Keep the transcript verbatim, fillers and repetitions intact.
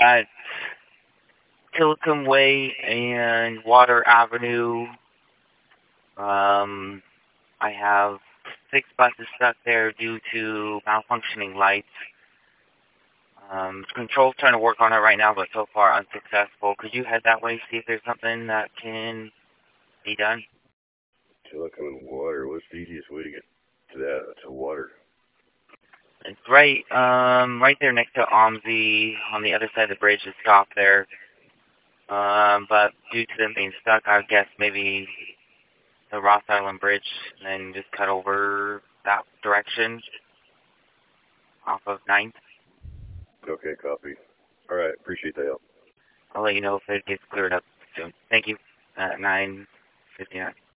got Tillicum Way and Water Avenue. Um, I have six buses stuck there due to malfunctioning lights. Um, Control's trying to work on it right now, but so far unsuccessful. Could you head that way, see if there's something that can be done? Tillicum and Water. What's the easiest way to get to that, to Water? It's right, um, right there next to OMSI, on the other side of the bridge, to stop there. Um, but due to them being stuck, I guess maybe the Ross Island Bridge, and then just cut over that direction off of ninth. Okay, copy. All right, appreciate the help. I'll let you know if it gets cleared up soon. Thank you. At nine fifty-nine.